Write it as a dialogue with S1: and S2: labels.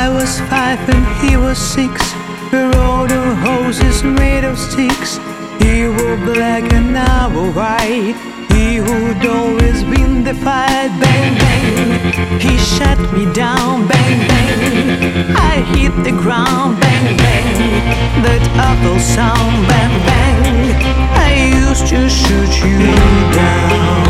S1: I was 5 and he was 6. We rode on horses made of sticks. He wore black and I wore white. He who'd always been the fight. Bang, bang, he shut me down. Bang, bang, I hit the ground. Bang, bang, that awful sound. Bang, bang, I used to shoot you down.